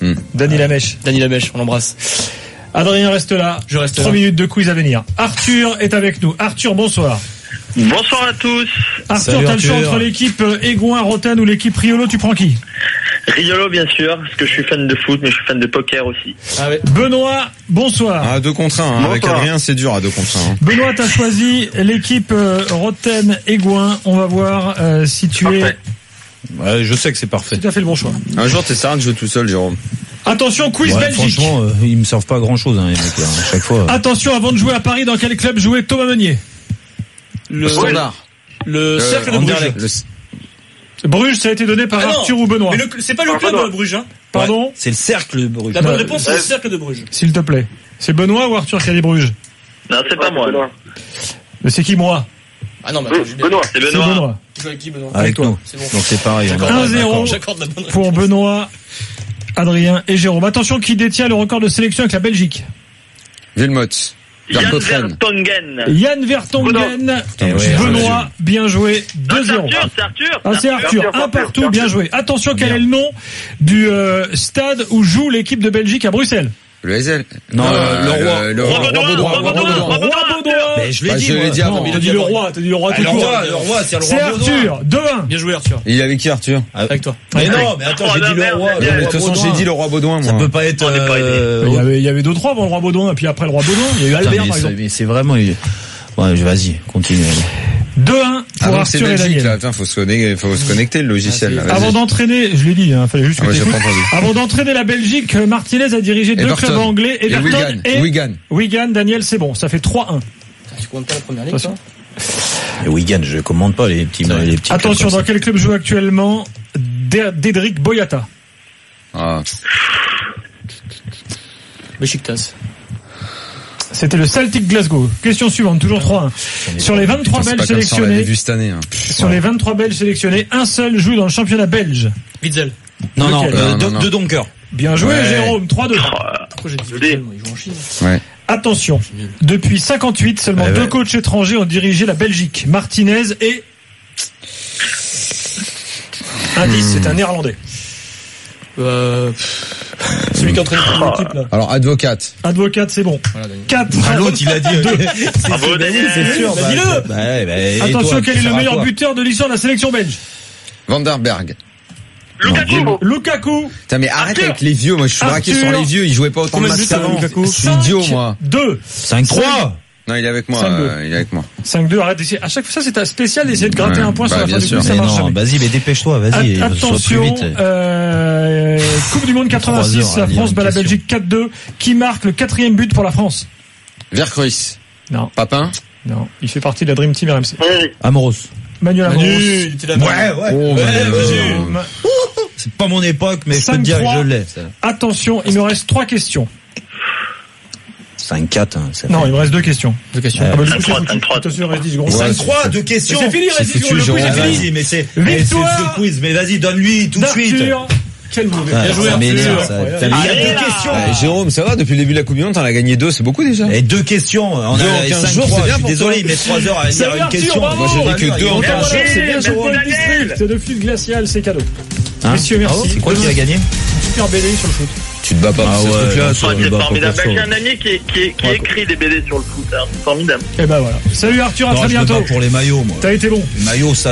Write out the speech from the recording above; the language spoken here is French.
Dany Lamèche. Dany Lamèche, on l'embrasse. Adrien reste là. Je reste 3 là. minutes de quiz à venir. Arthur est avec nous. Arthur, bonsoir. Bonsoir à tous. Arthur, Salut, t'as le choix Arthur. entre l'équipe Aigouin, Rotten ou l'équipe Riolo, tu prends qui? Riolo, bien sûr, parce que je suis fan de foot, mais je suis fan de poker aussi. Ah ouais. Benoît, bonsoir. À 2 contre 1, avec Bonsoir. Adrien, c'est dur à 2 contre 1. Benoît, t'as choisi l'équipe Rotten Aigouin. On va voir si tu es Parfait. Ouais, je sais que c'est parfait. tout à fait le bon choix. Un jour, t'essaieras de jouer tout seul, Jérôme. Attention, quiz Belgique. Franchement, ils me servent pas grand chose, les mecs, là, à chaque fois. Attention, avant de jouer à Paris, dans quel club jouait Thomas Meunier? Le Standard. Le cercle de Bruges. Bruges, ça a été donné par Ah non, Arthur ou Benoît? Mais c'est pas le club de Bruges, hein. Pardon? C'est le cercle de Bruges. La bonne réponse, c'est le cercle de Bruges. S'il te plaît. C'est Benoît ou Arthur qui a dit Bruges? Non, c'est pas moi. Mais c'est qui, moi? Ah non, mais attends, Julien. Benoît, c'est C'est Benoît. Benoît. Tu joues avec qui, Benoît? Avec toi. nous. C'est bon. Donc c'est pareil. on a- 1-0 J'accorde la bonne pour Benoît, Adrien et Jérôme. Attention, qui détient le record de sélection avec la Belgique? Vilmot. Jan Vertonghen. Vertonghen. Yann Vertonghen. Eh ouais, Benoît, bien joué. 2-0. C'est Arthur. Ah, c'est Arthur. Un partout, bien joué. Attention, quel est le nom du stade où joue l'équipe de Belgique à Bruxelles? Le Hazel. Non, le Roi Roi Baudouin. Roi Baudouin. Mais je l'ai Bah, dit, je l'ai moi. dit avant. Non, t'as dit le roi, tout Le court. roi, c'est le C'est roi Baudouin. Arthur. 2-1. Bien joué, Arthur. Il est avec qui, Arthur? Avec toi. Mais non, mais attends, j'ai dit le roi. Mais de toute façon, j'ai dit le roi Baudouin, moi. Ça peut pas être. On n'est pas Il y avait 2-3 avant le roi Baudouin, et puis après le roi Baudouin, il y a eu Albert, par exemple. Mais c'est vraiment. Ouais, vas-y, continue. 2-1 Ah, pour donc c'est Arthur et Belgique, Daniel. là. Putain, faut se connecter, le logiciel, là. Vas-y. Avant d'entraîner, je l'ai dit, fallait juste que Ah ouais, j'ai t'écoutes. pas entendu. Avant d'entraîner la Belgique, Martinez a dirigé 2 Everton. clubs anglais, Et Everton et Wigan. Wigan. Daniel, c'est bon, ça fait 3-1. Tu comptes pas la première ligue, Attention. toi? Et Wigan, je commande pas les petits. Attention, dans quel club joue actuellement Dédric Boyata? Ah. Beşiktaş. C'était le Celtic Glasgow. Question suivante, toujours 3-1. Sur les 23 Putain, c'est Belges pas comme ça, on l'avait sélectionnés, vu cette année, hein. sur les 23 Belges sélectionnés, un seul joue dans le championnat belge. Witzel. Non, Lequel non. de Donker. Bien joué, Ouais. Jérôme, 3-2. Pourquoi j'ai dit Witzel, moi? Ils jouent en Chine. Ouais. Attention, depuis 58, seulement Ouais, 2 ouais. coachs étrangers ont dirigé la Belgique. Martinez et... Indice, c'est un Néerlandais. Celui qui entraîne l'équipe, là. Alors, advocate. Advocate, c'est bon. Voilà, Daniel. 4. L'autre, il a dit. Bravo, Daniel. C'est sûr. Bah, dis-le. Attention, quel est le meilleur buteur de l'histoire de la sélection belge? Vanderberg. Lukaku. Putain, mais arrête avec les vieux. Moi, je suis braqué Arthur. sur les vieux. Ils jouaient pas autant de Combien de matchs buts qu'avant. Lukaku? Je suis idiot, moi. 2. 5-3. Non, il est avec moi. 5-2. Il est avec moi. 5-2, arrête d'essayer. À chaque fois, ça, c'est un spécial d'essayer de gratter Ouais, un point sur bah, la fin bien du sûr. coup, ça Mais marche non, jamais. vas-y, mais dépêche-toi, vas-y. sois plus Attention, vite. Coupe du Monde 86, 3 heures à la lire France une bat la question. Belgique 4-2. Qui marque le 4e but pour la France? Vercruis. Non, Papin. non, il fait partie de la Dream Team RMC. Amoros. Manuel Amoros. Il était là. Oh, C'est pas mon époque, mais je peux te dire que 5-3. je l'ai. Attention, il me reste 3 questions. 5-4, ça Non, fait. il me reste 2 questions. Deux questions. Ah bah, du coup, c'est 5-3, foutu. 5-3. Attention, il reste 10 secondes. Ouais, 5-3, 2 questions. C'est fini, il reste 10 secondes. Le foutu, quiz est Jérôme. fini. Vas-y, mais c'est Victoire. ce quiz, mais vas-y, donne-lui tout de suite. D'Arthur. Quel mauvais. Ah, Bien joué, ça Arthur. m'énerve, ça. Incroyable. Putain, mais il y a Allez, 2 là. questions. Jérôme, ça va? Depuis le début de la Coupe du Monde, t'en as gagné 2. C'est beaucoup, déjà. Et 2 questions. On Deux en a 15 jours, 5-3. c'est bien Je suis pour désolé, toi. il met 3 heures à Salut, lire une Arthur, question. bravo. Moi, j'ai dit que 2 en 15 jours, c'est bien, C'est Jérôme. le district de flûte glaciale, c'est cadeau. Hein Messieurs, merci. C'est quoi qui a gagné? Super BD sur le foot. Tu te bats pas Ah pour ce ouais, truc-là. non, toi. C'est Bah, formidable. pour J'ai ça. un ami qui écrit des BD sur le foot. C'est formidable. Et ben voilà. Salut Arthur, à Non, très je me bientôt. bats pour les maillots, moi. T'as été bon. Les maillots, ça.